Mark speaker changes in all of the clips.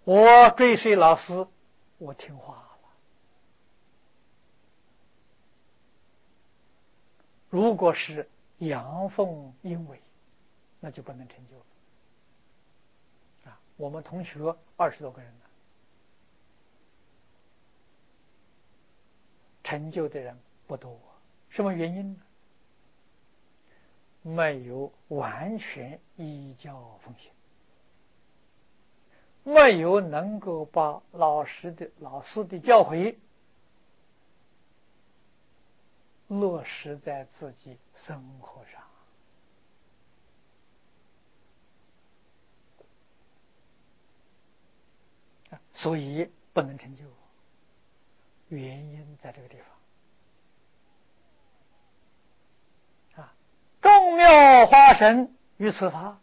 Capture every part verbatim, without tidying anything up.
Speaker 1: 我追随老师，我听话了。如果是阳奉阴违，那就不能成就了。啊，我们同学二十多个人呢，成就的人不多，什么原因呢？没有完全依教奉行，没有能够把老师的老师的教诲落实在自己生活上。所以不能成就，原因在这个地方啊。众妙花神于此法，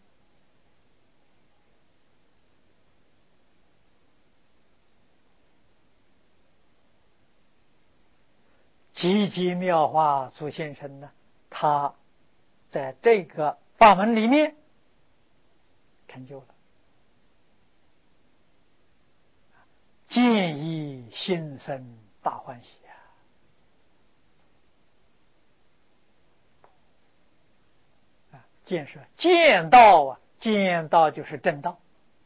Speaker 1: 积极妙化祖先生呢，他在这个法门里面成就了，见一心生大欢喜啊！见是见道啊，见道就是正道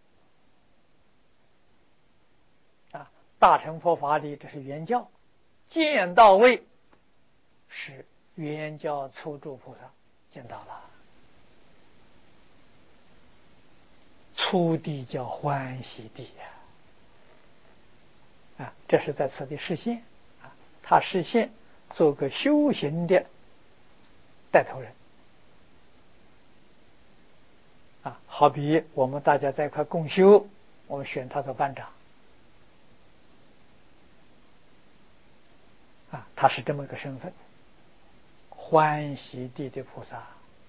Speaker 1: 啊。大乘佛法里这是原教，见道位是原教初住菩萨见到了，初地叫欢喜地呀。啊，这是在此地实现啊，他实现做个修行的带头人啊，好比我们大家在一块共修，我们选他做班长啊，他是这么一个身份，欢喜地的菩萨。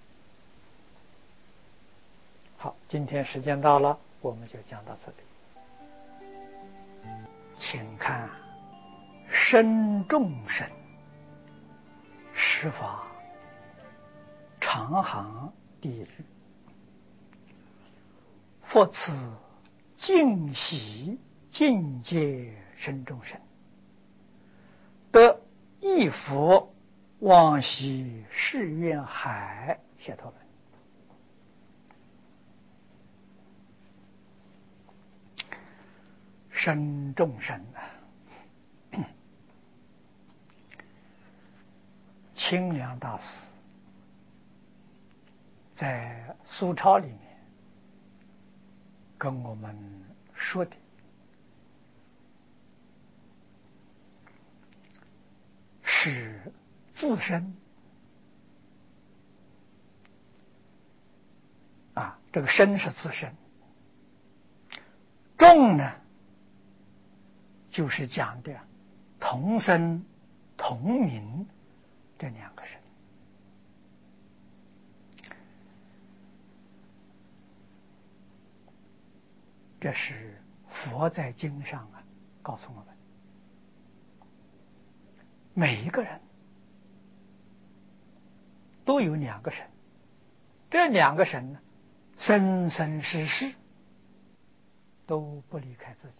Speaker 1: 好，今天时间到了，我们就讲到这里。请看身众生十法长行第一句，佛此净喜境界身众生，得一佛往昔誓愿海解脱门。身众生啊，清凉大师在苏钞里面跟我们说的是自身啊，这个身是自身，众呢就是讲的同生同名这两个身。这是佛在经上啊告诉我们，每一个人都有两个神，这两个神呢，生生世世都不离开自己，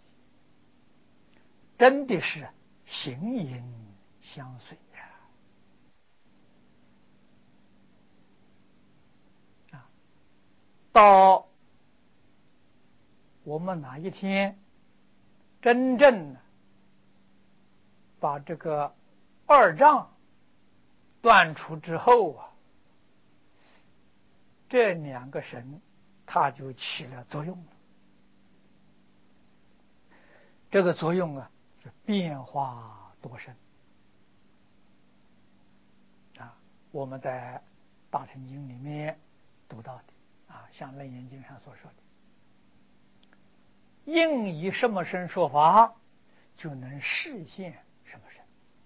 Speaker 1: 真的是形影相随呀！啊，到我们哪一天真正把这个二障断除之后啊，这两个神它就起了作用了。这个作用啊是变化多生啊，我们在大乘经里面读到的啊，像《楞严经》上所说的，应以什么身说法，就能示现什么身。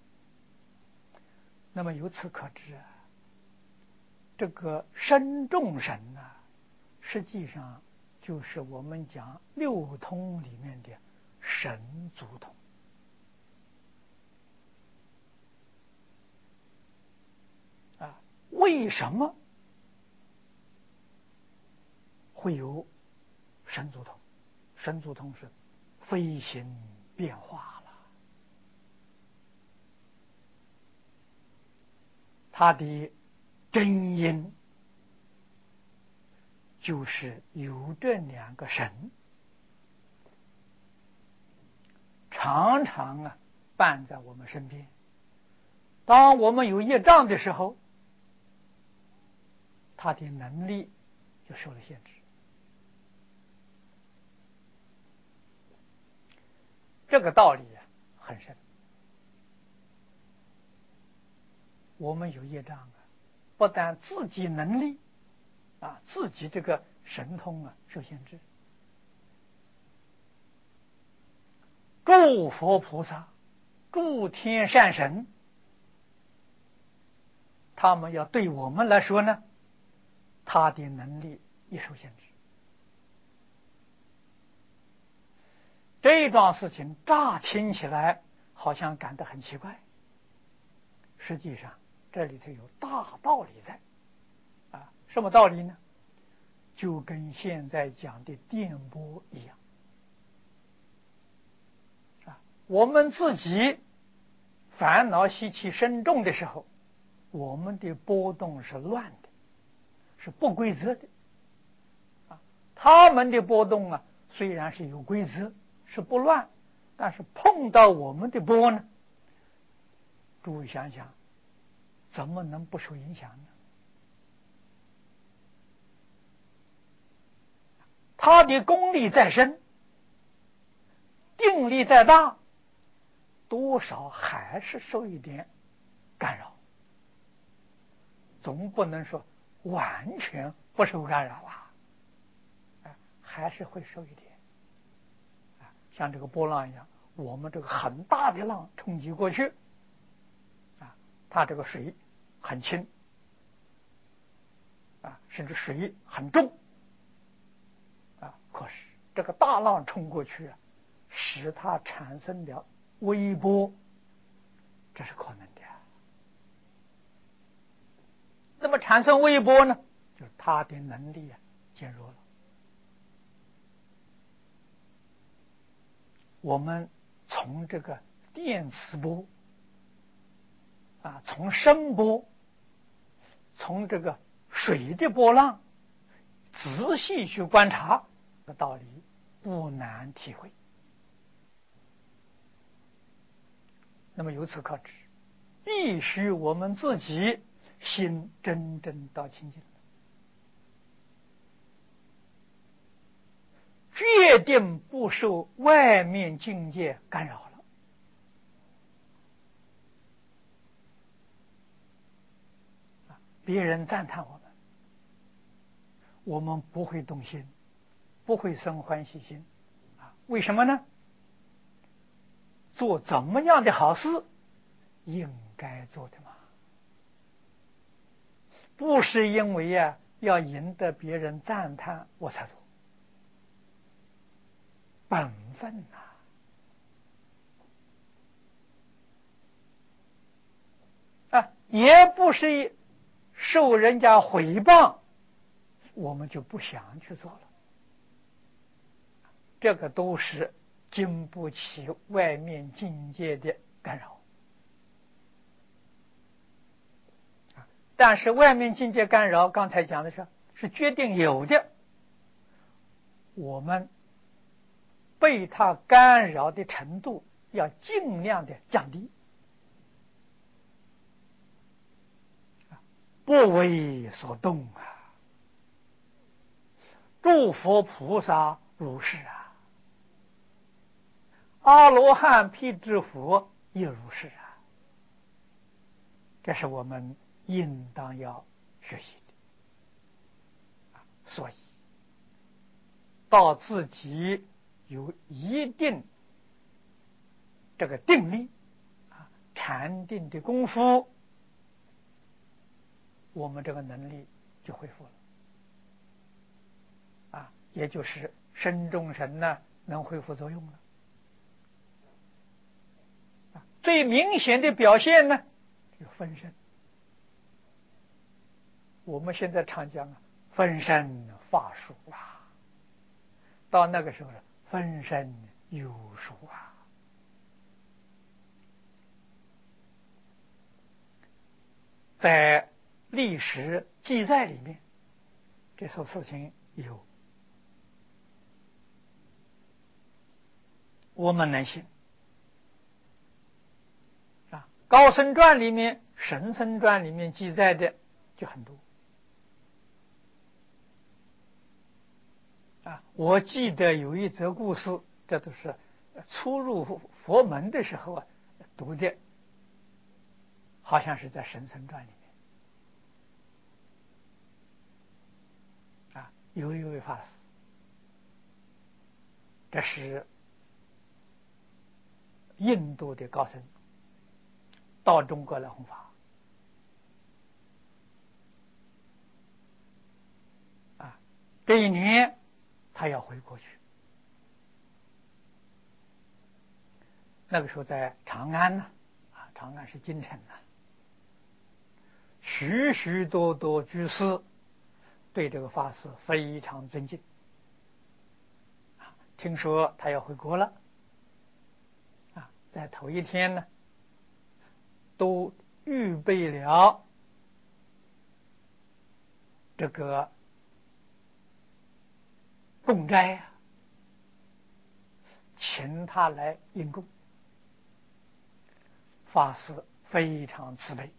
Speaker 1: 那么由此可知啊，这个身众神啊，实际上就是我们讲六通里面的神足通。啊，为什么会有神足通？神足通是飞行变化了。它的真因就是有这两个神常常啊伴在我们身边。当我们有业障的时候，他的能力就受了限制。这个道理啊很深。我们有业障啊，不但自己能力啊，自己这个神通啊受限制，诸佛菩萨、诸天善神，他们要对我们来说呢，他的能力也受限制。这桩事情乍听起来好像感到很奇怪，实际上这里头有大道理在啊。什么道理呢？就跟现在讲的电波一样啊。我们自己烦恼习气深重的时候，我们的波动是乱的，是不规则的啊。他们的波动啊，虽然是有规则，是不乱，但是碰到我们的波呢，诸位想想，怎么能不受影响呢？他的功力再深，定力再大，多少还是受一点干扰，总不能说完全不受干扰啊，还是会受一点。像这个波浪一样，我们这个很大的浪冲击过去啊，它这个水很轻啊，甚至水很重啊，可是这个大浪冲过去啊，使它产生了微波，这是可能的。那么产生微波呢，就是它的能力啊减弱了。我们从这个电磁波啊，从声波，从这个水的波浪仔细去观察，这个道理不难体会。那么由此可知，必须我们自己心真正到清净，决定不受外面境界干扰了。别人赞叹我们，我们不会动心，不会生欢喜心啊？为什么呢？做怎么样的好事，应该做的嘛，不是因为呀、啊、要赢得别人赞叹我才做，本分呐、啊，啊，也不是受人家诽谤，我们就不想去做了。这个都是经不起外面境界的干扰。但是外面境界干扰，刚才讲的是是决定有的，我们被它干扰的程度要尽量的降低，不为所动啊。诸佛菩萨如是啊，阿罗汉辟支佛也如是啊，这是我们应当要学习的。所以到自己有一定这个定力啊，禅定的功夫，我们这个能力就恢复了啊，也就是身中神呢能恢复作用了。啊，最明显的表现呢，就是分身。我们现在常讲啊，分身乏术啊，到那个时候分身有数啊！在历史记载里面，这些事情有，我们能信啊。高僧传里面、神僧传里面记载的就很多啊。我记得有一则故事，这都是初入佛门的时候啊读的，好像是在神僧传里面啊，有一位法师，这是印度的高僧，到中国来弘法啊。这一年他要回国去，那个时候在长安呢，啊，长安是京城呢，许许多多居士对这个法师非常尊敬啊。听说他要回国了啊，在头一天呢，都预备了这个供斋啊，请他来应供。法师非常慈悲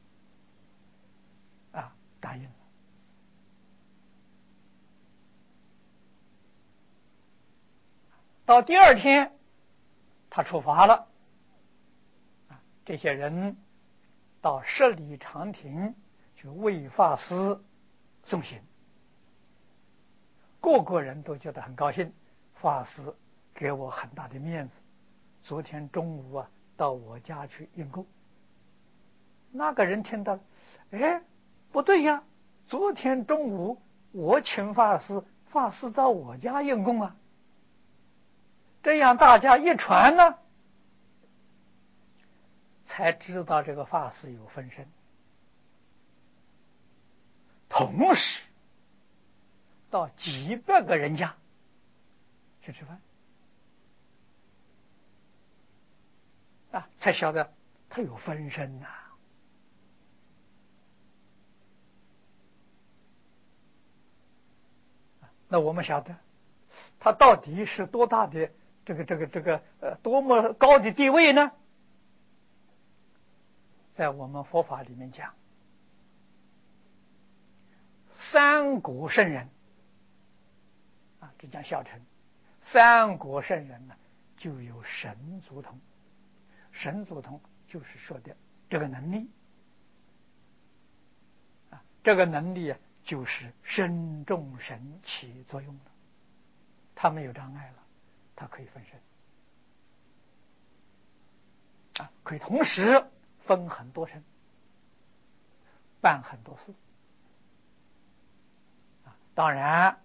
Speaker 1: 啊，答应了。到第二天，他出发了啊，这些人到十里长亭去为法师送行，个个人都觉得很高兴，法师给我很大的面子，昨天中午啊到我家去应供。那个人听到，哎，不对呀，昨天中午我请法师，法师到我家应供啊。这样大家一传呢，才知道这个法师有分身，同时到几百个人家去吃饭啊，才晓得他有分身呐、啊。那我们晓得他到底是多大的这个这个这个呃多么高的地位呢？在我们佛法里面讲，三国圣人啊，这讲小乘，三国圣人呢就有神足通，神足通就是说的这个能力啊，这个能力啊就是身众神起作用了，他没有障碍了，他可以分身啊，可以同时分很多身，办很多事啊。当然，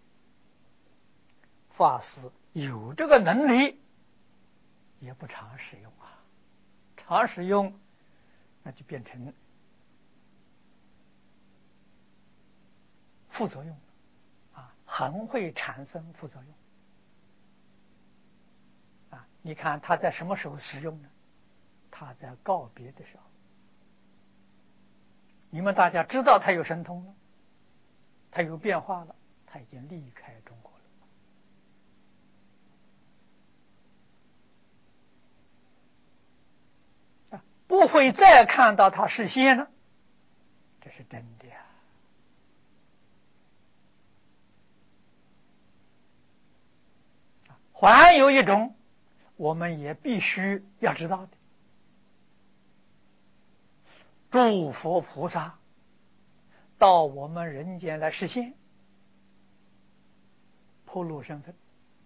Speaker 1: 法师有这个能力，也不常使用啊，常使用那就变成副作用啊，很会产生副作用啊。你看他在什么时候使用呢？他在告别的时候，你们大家知道他有神通了，他有变化了，他已经离开中国了啊，不会再看到他实现了，这是真的呀。还有一种，我们也必须要知道的，诸佛菩萨到我们人间来实现，铺路身份，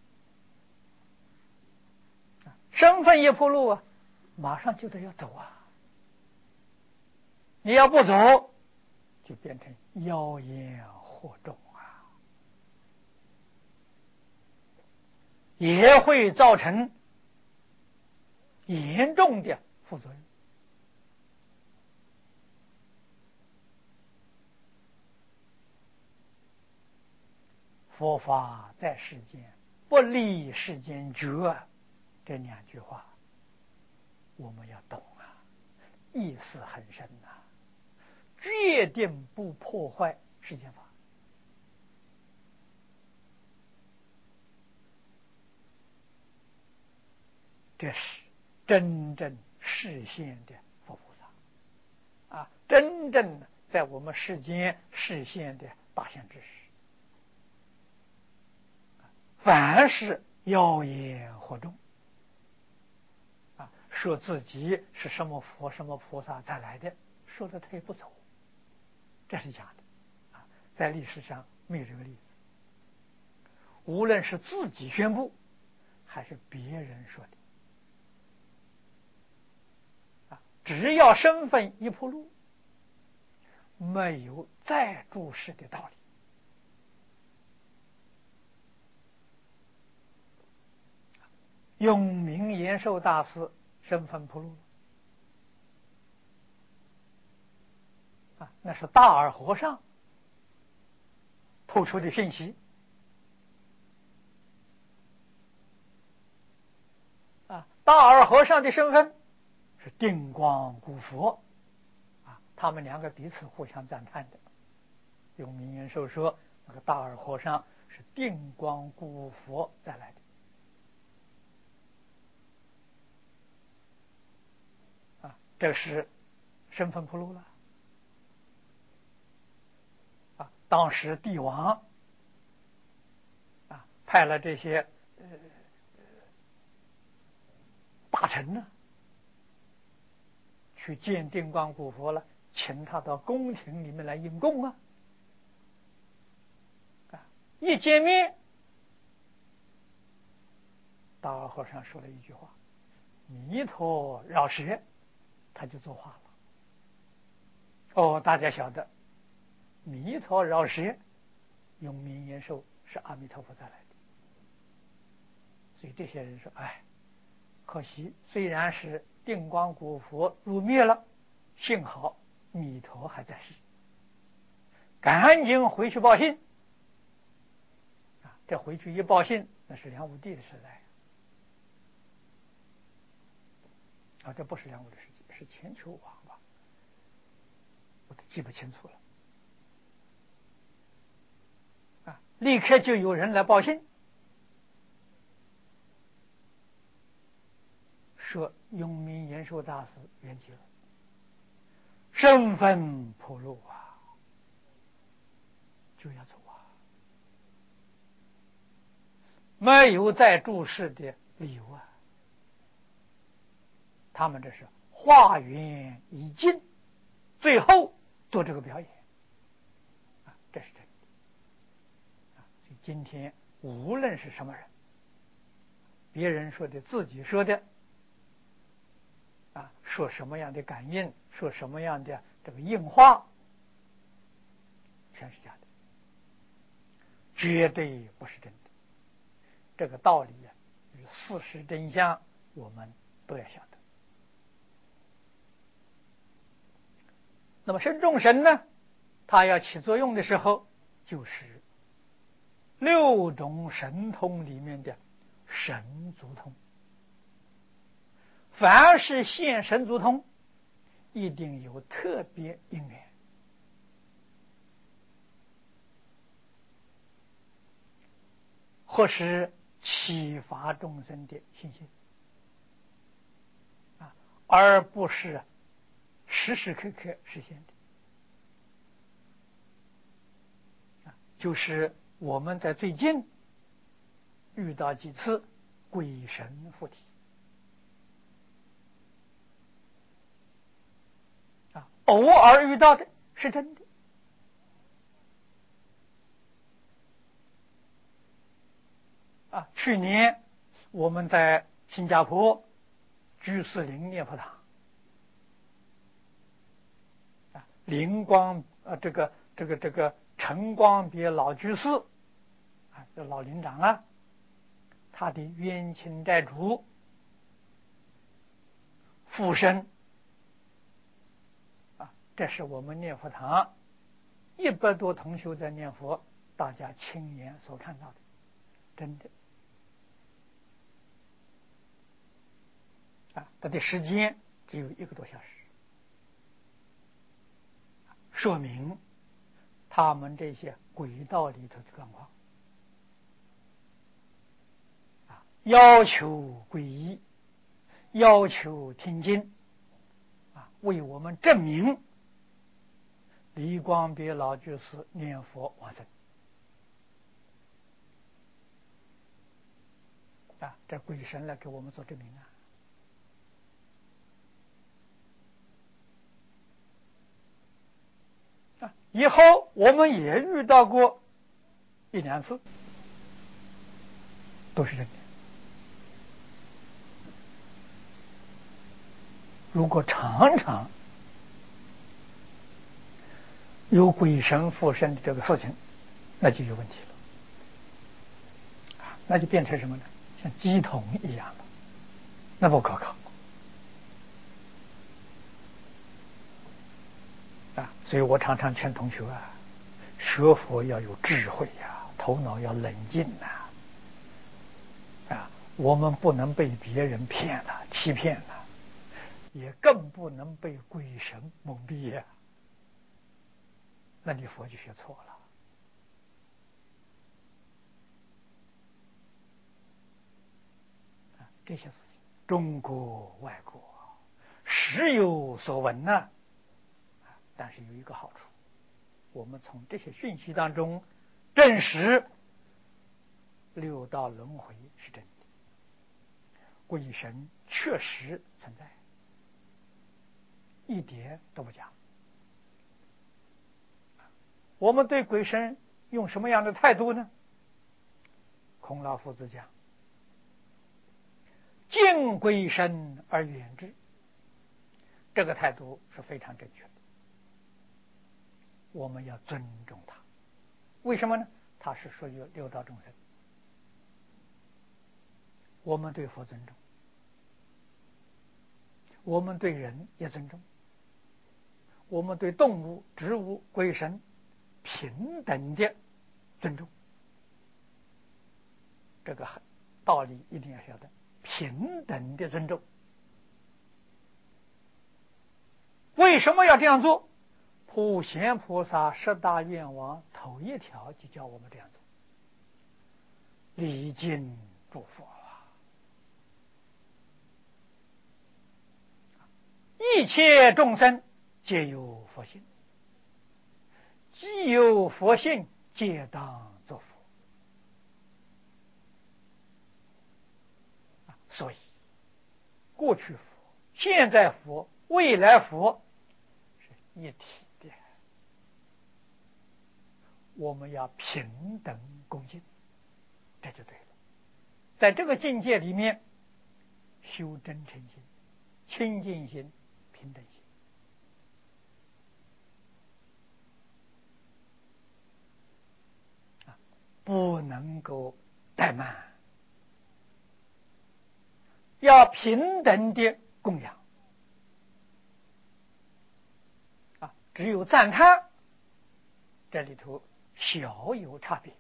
Speaker 1: 身份一铺路啊，马上就得要走啊！你要不走，就变成妖言惑众啊，也会造成严重的副作用。佛法在世间不离世间觉，这两句话我们要懂啊，意思很深呐、啊，决定不破坏世间法。这是真正实现的佛菩萨啊，真正在我们世间实现的大贤之士。凡是妖言惑众啊，说自己是什么佛什么菩萨才来的，说的他也不走，这是假的啊，在历史上没有这个例子。无论是自己宣布还是别人说的啊，只要身份一铺路，没有再注释的道理。永明延寿大师身份铺路啊，那是大耳和尚透出的信息啊。大耳和尚的身份是定光古佛啊，他们两个彼此互相赞叹的。永明延寿说，那个大耳和尚是定光古佛再来的。这是身份铺路了啊！当时帝王啊派了这些呃大臣呢，去见定光古佛了，请他到宫廷里面来应供啊！啊，一见面，大耳和尚说了一句话：“弥陀饶舌”，他就作画了。哦，大家晓得，弥陀饶舌，永明延寿是阿弥陀佛再来的。所以这些人说：“哎，可惜虽然是定光古佛入灭了，幸好弥陀还在世，赶紧回去报信。”啊，这回去一报信，那是梁武帝的时代啊，这不是梁武的时期，是千秋王吧？我都记不清楚了。啊，立刻就有人来报信，说永明延寿大师圆寂了，身份铺路啊，就要走啊，没有再注释的理由啊。他们这是化缘已尽，最后做这个表演啊，这是真的啊。所以今天无论是什么人，别人说的，自己说的啊，说什么样的感应，说什么样的这个应化，全是假的，绝对不是真的。这个道理啊，与事实真相，我们都要晓得。那么身众神呢，它要起作用的时候，就是六种神通里面的神足通。凡是现神足通，一定有特别因缘，或是启发众生的信心啊，而不是时时刻刻实现的啊。就是我们在最近遇到几次鬼神附体啊，偶尔遇到的是真的啊。去年我们在新加坡居士林念佛堂啊，灵光啊，这个这个这个陈光别老居士啊，这老林长啊，他的冤亲债主附身啊，这是我们念佛堂一百多同修在念佛，大家亲眼所看到的，真的啊，它的时间只有一个多小时，说明他们这些轨道里头的状况啊，要求皈依，要求听经啊，为我们证明李光别老居士念佛往生啊，这鬼神来给我们做证明啊。啊，以后我们也遇到过一两次，都是真的。如果常常有鬼神附身的这个事情，那就有问题了，那就变成什么呢？像鸡同一样了，那不可靠啊！所以我常常劝同学啊，学佛要有智慧呀、啊，头脑要冷静呐、啊，啊，我们不能被别人骗了、欺骗了，也更不能被鬼神蒙蔽呀、啊，那你佛就学错了。这些事情，中国外国时有所闻呐、啊。但是有一个好处，我们从这些讯息当中证实六道轮回是真的，鬼神确实存在，一点都不假。我们对鬼神用什么样的态度呢？孔老夫子讲，敬鬼神而远之，这个态度是非常正确的。我们要尊重他，为什么呢？他是属于六道众生，我们对佛尊重，我们对人也尊重，我们对动物、植物、鬼神平等的尊重。这个道理一定要晓得，平等的尊重。为什么要这样做？普贤菩萨十大愿望头一条就叫我们这样做，礼敬诸佛啊！一切众生皆有佛性，既有佛性，皆当作佛。所以，过去佛、现在佛、未来佛是一体的，我们要平等恭敬，这就对了。在这个境界里面，修真诚心、清净心、平等心。不能够怠慢，要平等的供养啊！只有赞叹，这里头小有差别。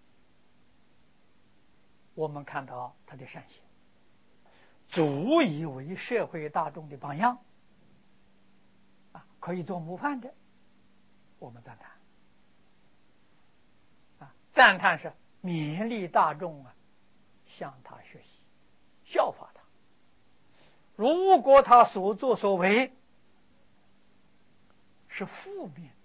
Speaker 1: 我们看到他的善行，足以为社会大众的榜样啊，可以做模范的，我们赞叹。啊，赞叹是勉励大众啊，向他学习，效法他。如果他所作所为是负面的，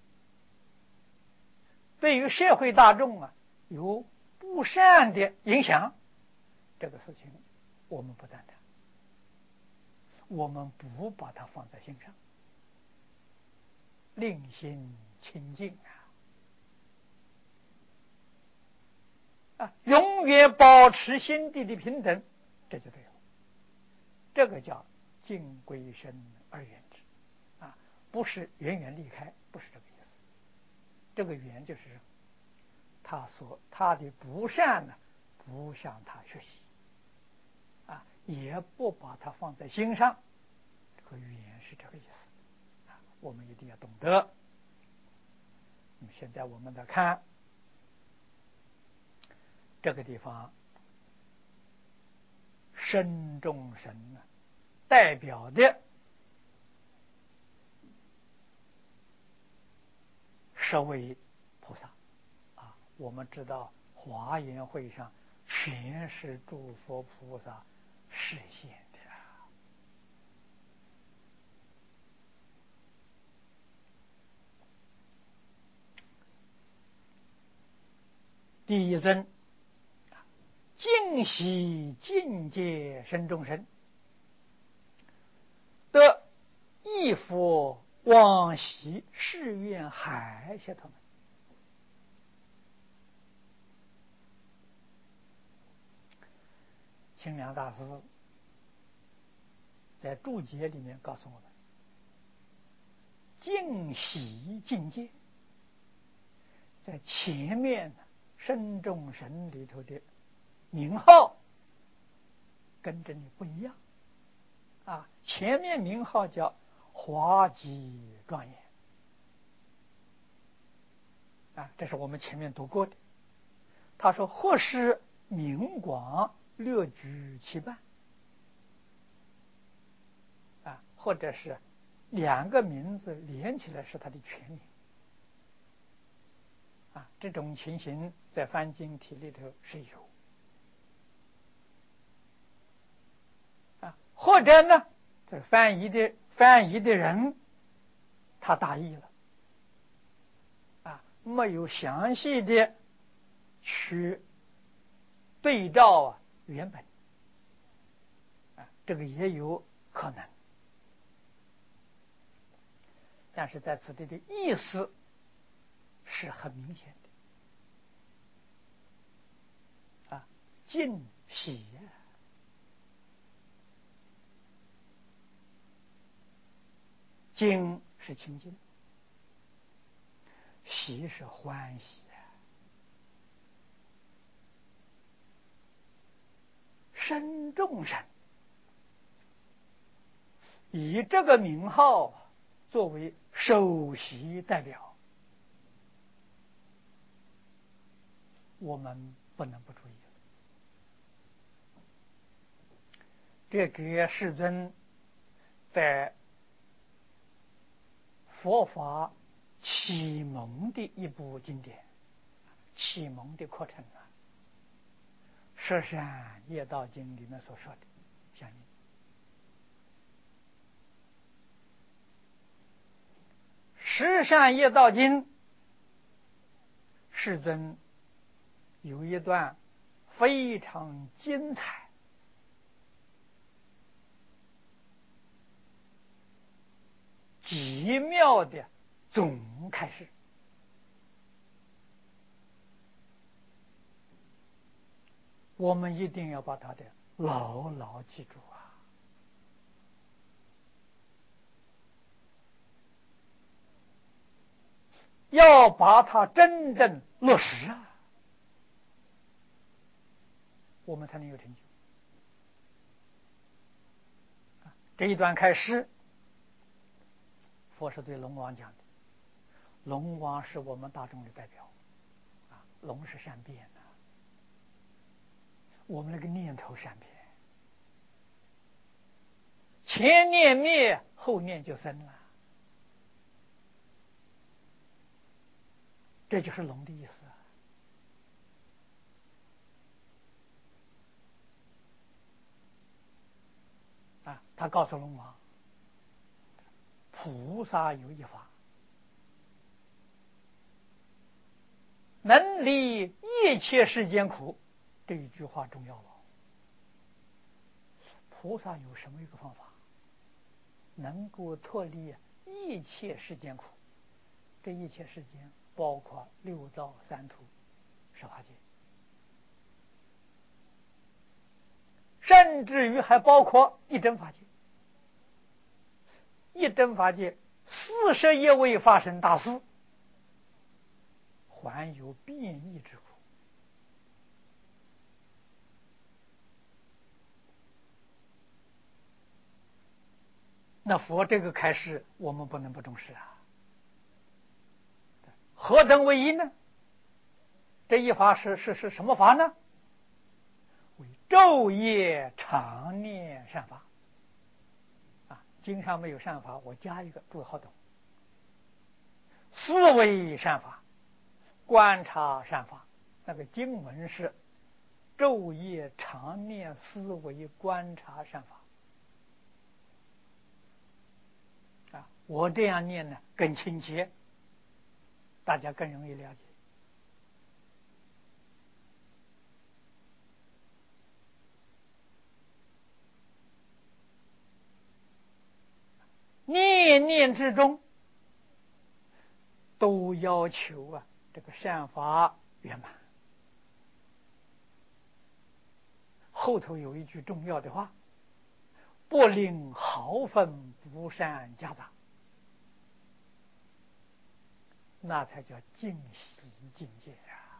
Speaker 1: 对于社会大众啊有不善的影响，这个事情我们不赞叹，我们不把它放在心上，令心清净啊！啊，永远保持心地的平等，这就对了。这个叫敬鬼神而远之啊，不是远远离开，不是这个意思。这个远就是他所他的不善呢，不向他学习啊，也不把它放在心上。这个远是这个意思啊，我们一定要懂得。那么现在我们来看这个地方，身众神呢， 代表的十位菩萨啊。我们知道华严会上全是诸佛菩萨示现的啊。第一尊净喜境界身众生，得一佛往昔誓愿海谢他们。清凉大师在注解里面告诉我们，净喜境界在前面身众神里头的名号跟这里不一样啊。前面名号叫华极庄严啊，这是我们前面读过的。他说或是名广略居其半啊，或者是两个名字连起来是他的全名啊，这种情形在梵经体里头是有啊。或者呢，这翻译的翻译的人他大意了啊，没有详细的去对照啊原本啊，这个也有可能。但是在此地的意思是很明显的啊，净喜啊，净是清净，喜是欢喜啊。身众生以这个名号作为首席代表，我们不能不注意。这给世尊在佛法启蒙的一部经典，启蒙的课程啊，《十善业道经》里面所说的相应。十善业道经，世尊有一段非常精彩极妙的总开示，我们一定要把它的牢牢记住啊！要把它真正落实啊，我们才能有成就。这一段开示，佛是对龙王讲的，龙王是我们大众的代表啊，龙是善变的，我们那个念头善变，前念灭，后念就生了，这就是龙的意思啊！啊，他告诉龙王，菩萨有一法，能离一切世间苦，这一句话重要了。菩萨有什么一个方法能够脱离一切世间苦？这一切世间包括六道三途十法界，甚至于还包括一真法界。一真法界四十一位法身大士，还有变异之苦。那佛这个开示，我们不能不重视啊！何等为一呢？这一法是是是什么法呢？为昼夜常念善法经上没有善法，我加一个，注意好懂。思维善法，观察善法，那个经文是昼夜常念思维观察善法啊，我这样念呢更亲切，大家更容易了解。念念之中都要求啊这个善法圆满。后头有一句重要的话，不令毫分不善夹杂，那才叫净喜境界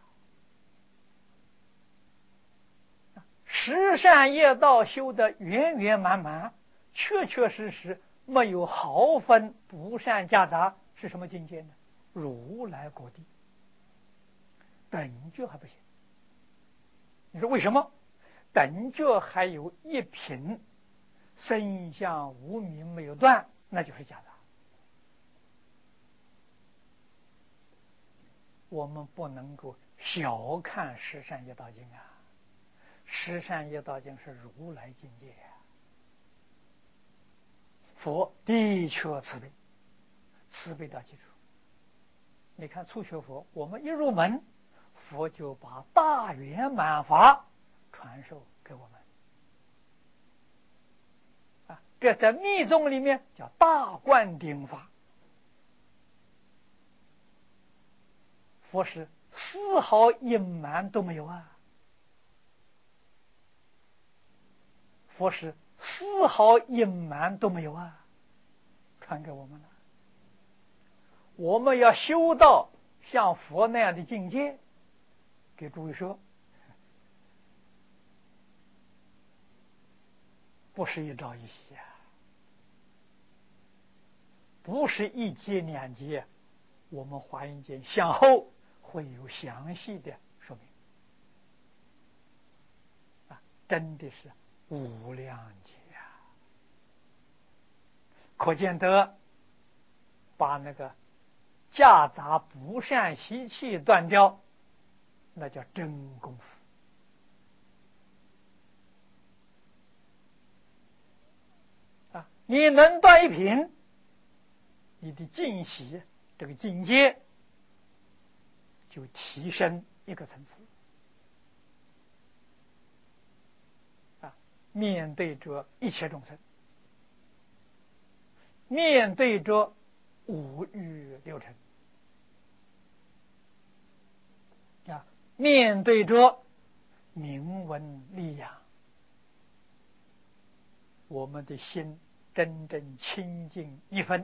Speaker 1: 啊！十善业道修得圆圆满满，确确实实没有毫分不善夹杂，是什么境界呢？如来果地，等觉还不行。你说为什么？等觉还有一品身相无明没有断，那就是夹杂。我们不能够小看十善业道经啊！十善业道经是如来境界啊！佛的确慈悲，慈悲到基础。你看初学佛，我们一入门，佛就把大圆满法传授给我们啊！这在密宗里面叫大灌顶法。佛是丝毫隐瞒都没有啊！佛是丝毫隐瞒都没有啊！传给我们了。我们要修到像佛那样的境界，给诸位说，不是一朝一夕啊，不是一劫两劫，我们华严经向后会有详细的说明啊，真的是无量劫啊！可见得把那个夹杂不善习气断掉，那叫真功夫啊！你能断一品，你的净习这个境界就提升一个层次啊！面对着一切众生，面对着五欲六尘啊，面对着名闻利养，我们的心真正清净一分，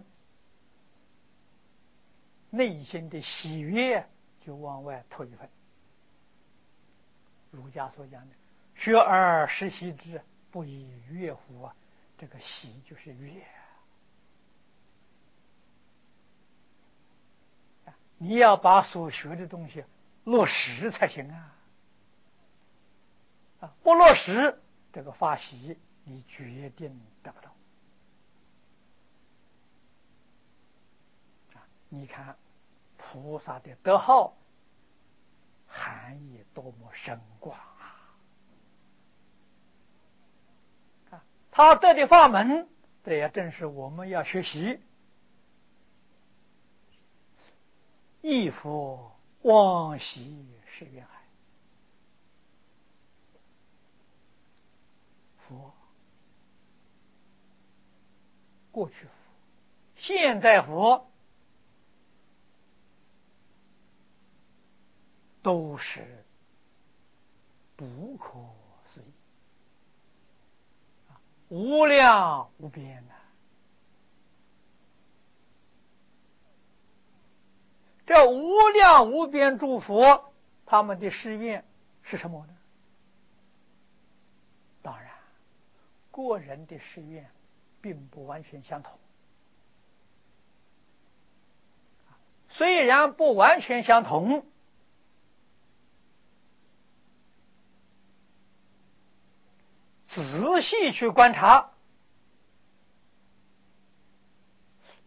Speaker 1: 内心的喜悦就往外透一分。儒家所讲的“学而时习之，不亦乐乎”啊，这个习就是乐啊！你要把所学的东西落实才行啊！啊，不落实，这个法喜你决定得不到啊！你看菩萨的德号含义多么深广啊！啊，他得的法门，这也正是我们要学习。忆佛往昔是愿海，佛过去佛，现在佛，都是不可思议，无量无边呐、啊！这无量无边诸佛，他们的誓愿是什么呢？当然，个人的誓愿并不完全相同，虽然不完全相同，仔细去观察，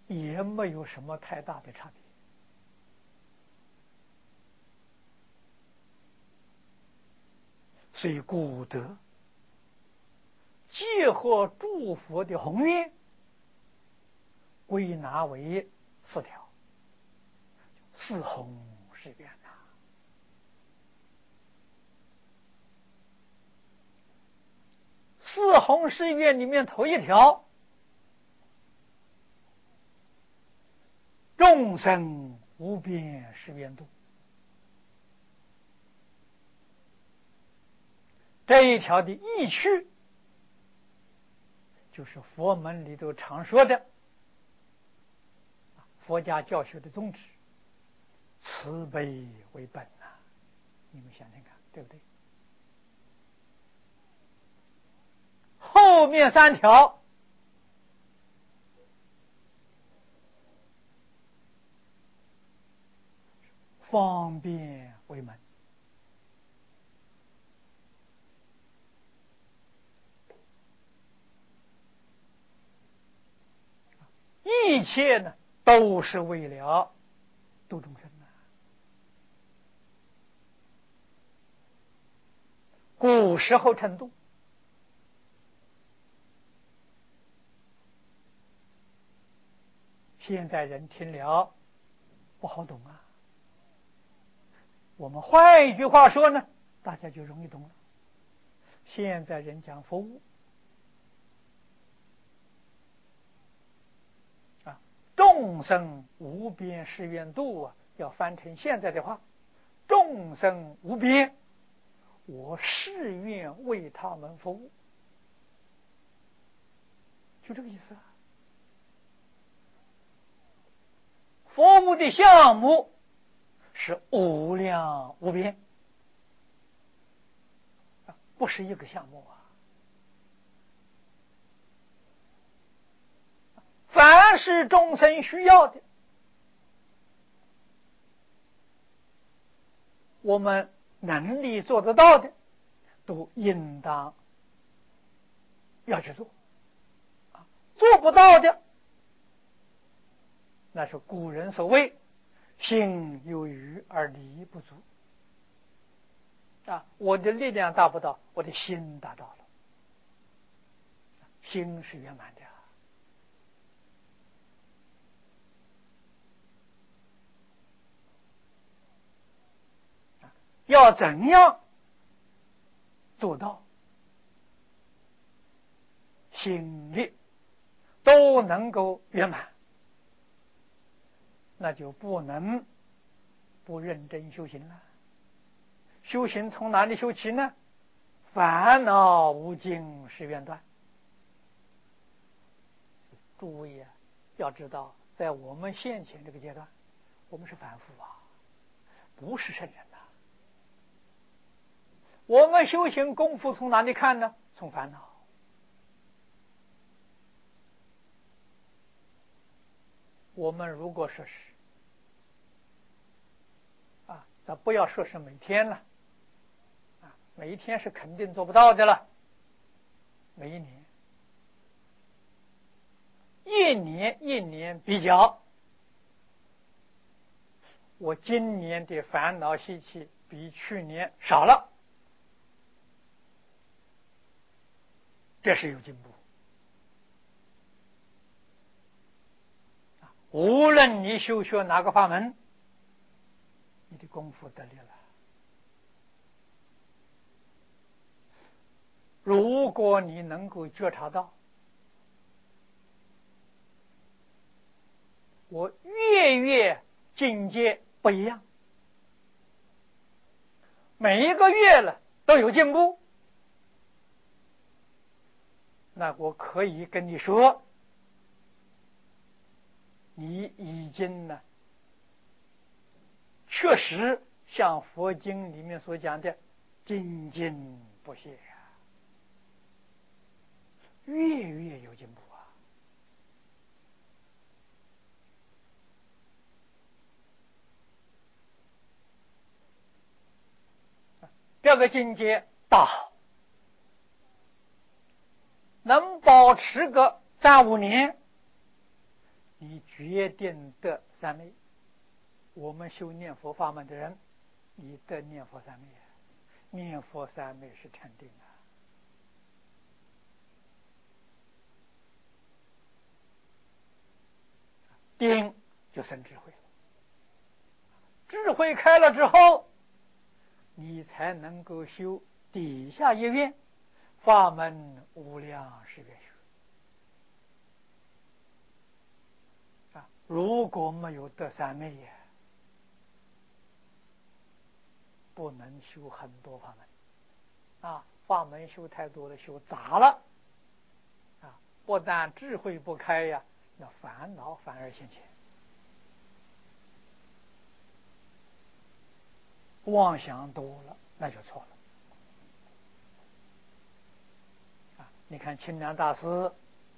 Speaker 1: 也没有什么太大的差别。所以古德结合诸佛的宏愿，归纳为四条：四弘誓愿呐。四弘誓愿里面头一条，众生无边誓愿度。这一条的意趣，就是佛门里头常说的佛家教学的宗旨，慈悲为本呐、啊。你们想想看，对不对？后面三条方便为门。一切呢，都是为了度众生啊。古时候称度，现在人听了不好懂啊。我们换一句话说呢，大家就容易懂了。现在人讲服务啊，众生无边誓愿度啊，要翻成现在的话，众生无边，我誓愿为他们服务，就这个意思啊。服务的项目是无量无边，不是一个项目啊。凡是众生需要的，我们能力做得到的，都应当要去做。做不到的，那是古人所谓心有余而力不足啊！我的力量达不到，我的心达到了，心是圆满的啊！要怎样做到心力都能够圆满，那就不能不认真修行了。修行从哪里修起呢？烦恼无尽誓愿断。诸位啊，要知道，在我们现前这个阶段，我们是凡夫啊，不是圣人呐、啊。我们修行功夫从哪里看呢？从烦恼。我们如果说是啊，咱不要说是每天了，啊，每一天是肯定做不到的了。每一年，一年一年比较，我今年的烦恼习气比去年少了，这是有进步。无论你修学哪个法门，你的功夫得力了。如果你能够觉察到，我月月境界不一样，每一个月了都有进步，那我可以跟你说，你已经呢，确实像佛经里面所讲的精进不懈呀、啊，月月有进步啊。这个境界大，能保持个三五年， 你决定得三昧。我们修念佛法门的人，你得念佛三昧，念佛三昧是禅定啊。定就生智慧了，智慧开了之后，你才能够修底下一愿，法门无量誓愿学啊。如果没有得三昧呀，不能修很多法门啊，法门修太多了，修杂了啊，不但智慧不开呀，那烦恼反而现前，妄想多了那就错了啊！你看清凉大师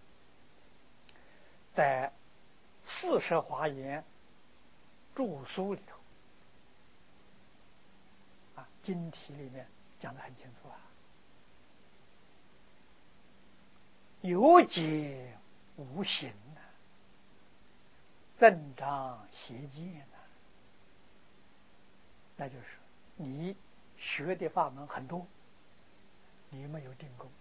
Speaker 1: 在四摄华严注疏里头啊，经题里面讲得很清楚啊，有解无形啊，增长邪见啊，那就是你学的法门很多，你没有定功，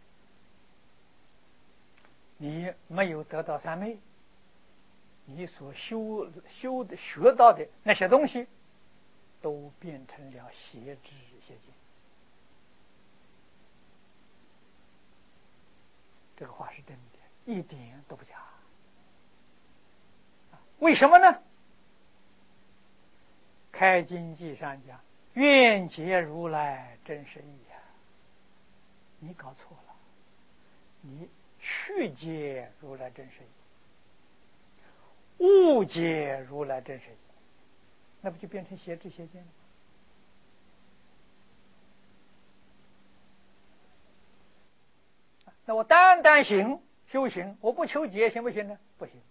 Speaker 1: 你没有得到三昧，你所修修的学到的那些东西，都变成了邪知邪见。这个话是真的，一点都不假。为什么呢？开经记上讲，愿解如来真实义啊，你搞错了，你去解如来真实义，误解如来真实义，那不就变成邪知邪见了？那我单单行修行，我不求解行不行呢？不行。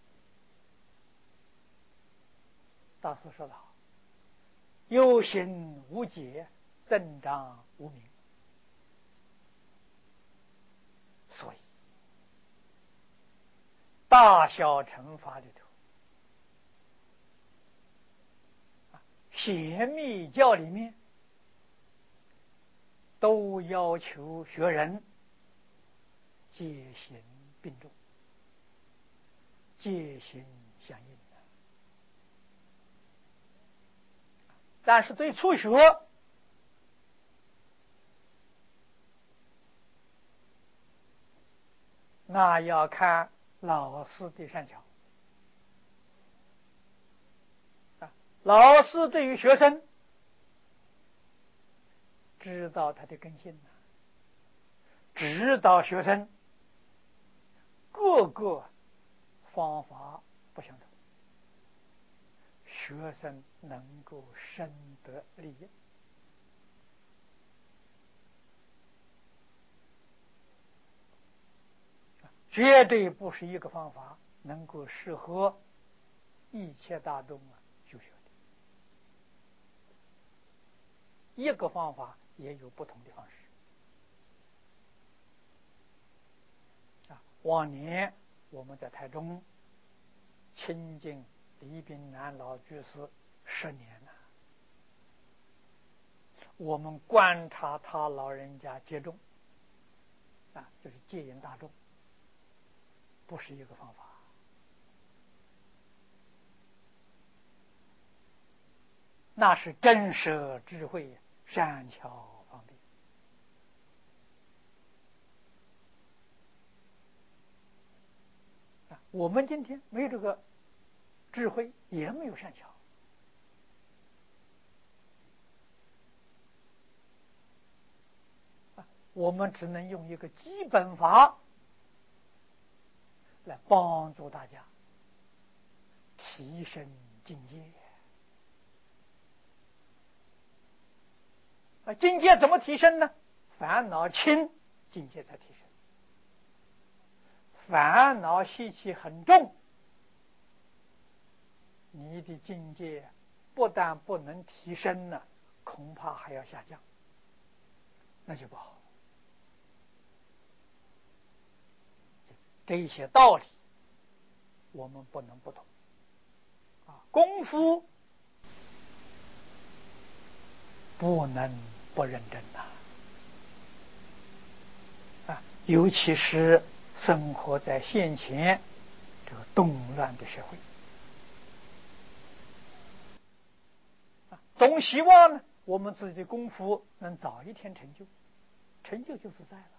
Speaker 1: 大师说得好，有行无解，增长无明。所以大小乘法里头，显密教里面都要求学人戒行并重，戒行相应的。但是对初学，那要看老师的善巧啊。老师对于学生知道他的根性，指导学生各个方法不相同，学生能够深得利益。绝对不是一个方法能够适合一切大众啊修学的，一个方法也有不同的方式啊。往年我们在台中亲近李炳南老居士十年了，我们观察他老人家戒众啊，就是戒引大众，不是一个方法。那是真舍智慧，善巧方便啊。我们今天没有这个智慧，也没有善巧啊，我们只能用一个基本法来帮助大家提升境界啊。境界怎么提升呢？烦恼轻，境界才提升；烦恼习气很重，你的境界不但不能提升了，恐怕还要下降，那就不好。这些道理我们不能不懂啊，功夫不能不认真呐啊，尤其是生活在现前这个动乱的社会啊，总希望呢我们自己的功夫能早一天成就，成就就自在了。